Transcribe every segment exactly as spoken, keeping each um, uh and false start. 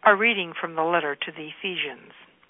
A reading from the letter to the Ephesians.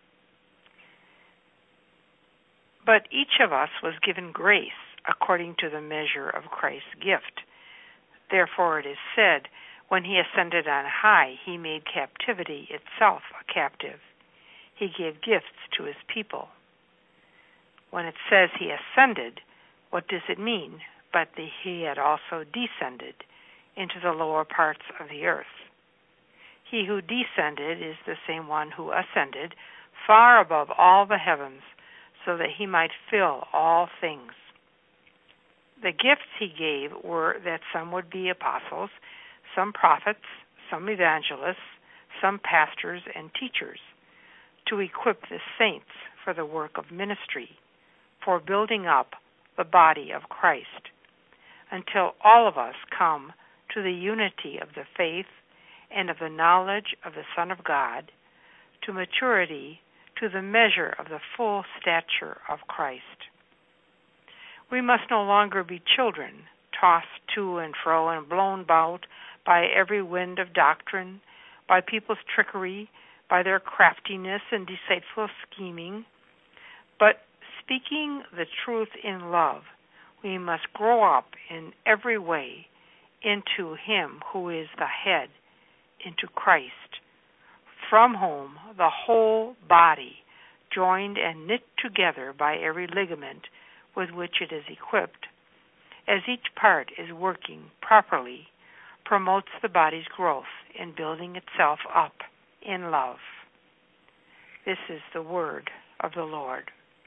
But each of us was given grace according to the measure of Christ's gift. Therefore it is said, when he ascended on high, he made captivity itself a captive. He gave gifts to his people. When it says he ascended, what does it mean but that he had also descended into the lower parts of the earth? He who descended is the same one who ascended far above all the heavens, so that he might fill all things. The gifts he gave were that some would be apostles, some prophets, some evangelists, some pastors and teachers, to equip the saints for the work of ministry, for building up the body of Christ, until all of us come to the unity of the faith and of the knowledge of the Son of God, to maturity, to the measure of the full stature of Christ. We must no longer be children, tossed to and fro and blown about by every wind of doctrine, by people's trickery, by their craftiness and deceitful scheming, but speaking the truth in love, we must grow up in every way into him who is the head, into Christ, from whom the whole body, joined and knit together by every ligament with which it is equipped, as each part is working properly, promotes the body's growth in building itself up in love. This is the word of the Lord.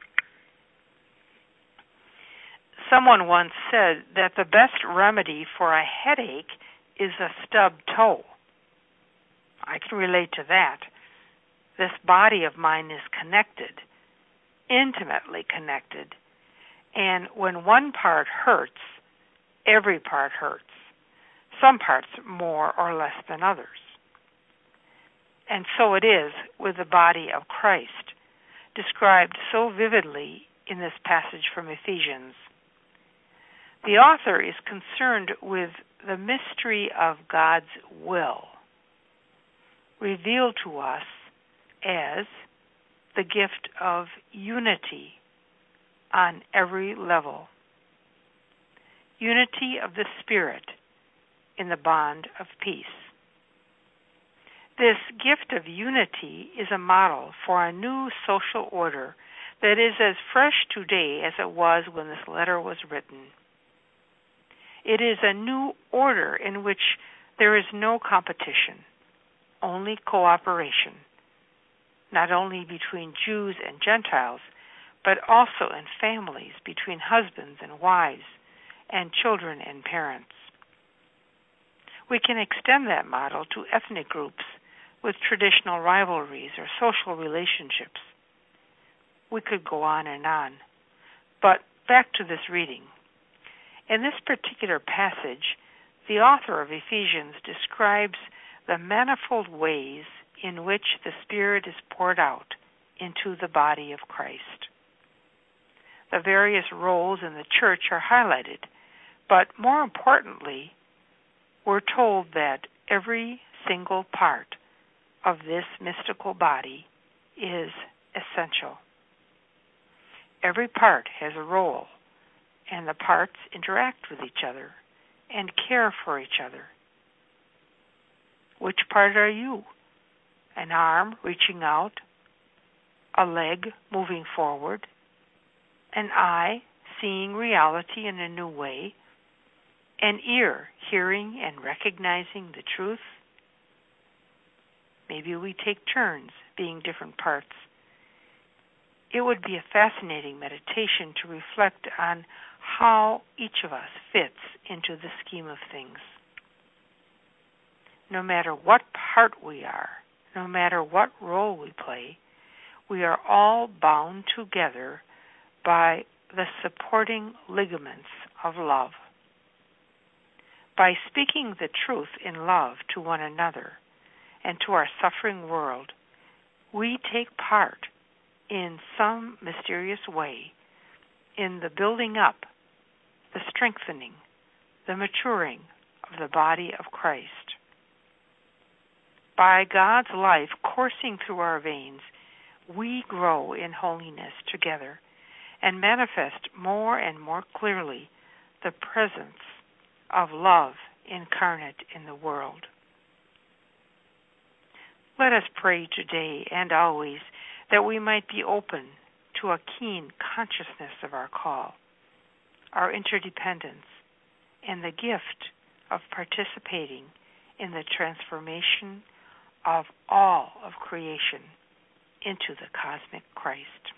Someone once said that the best remedy for a headache is a stubbed toe. I can relate to that. This body of mine is connected, intimately connected, and when one part hurts, every part hurts, some parts more or less than others. And so it is with the body of Christ, described so vividly in this passage from Ephesians. The author is concerned with the mystery of God's will, revealed to us as the gift of unity on every level. Unity of the Spirit in the bond of peace. This gift of unity is a model for a new social order that is as fresh today as it was when this letter was written. It is a new order in which there is no competition, only cooperation, not only between Jews and Gentiles, but also in families, between husbands and wives, and children and parents. We can extend that model to ethnic groups with traditional rivalries or social relationships. We could go on and on. But back to this reading. In this particular passage, the author of Ephesians describes the manifold ways in which the Spirit is poured out into the body of Christ. The various roles in the church are highlighted, but more importantly, we're told that every single part of this mystical body is essential. Every part has a role, and the parts interact with each other and care for each other. Which part are you? An arm reaching out, a leg moving forward, an eye seeing reality in a new way, an ear hearing and recognizing the truth. Maybe we take turns being different parts. It would be a fascinating meditation to reflect on how each of us fits into the scheme of things. No matter what part we are, no matter what role we play, we are all bound together by the supporting ligaments of love. By speaking the truth in love to one another and to our suffering world, we take part in some mysterious way in the building up, the strengthening, the maturing of the body of Christ. by God's life coursing through our veins, we grow in holiness together and manifest more and more clearly the presence of love incarnate in the world. Let us pray today and always that we might be open to a keen consciousness of our call, our interdependence, and the gift of participating in the transformation of all of creation into the cosmic Christ.